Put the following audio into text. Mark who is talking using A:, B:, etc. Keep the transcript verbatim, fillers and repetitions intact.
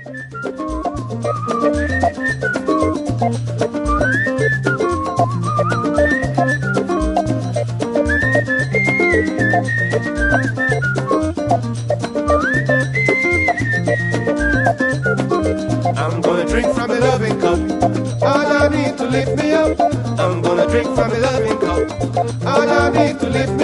A: I'm gonna drink from the loving cup. All I need to lift me up. I'm gonna drink from the loving cup. All I need to lift me up.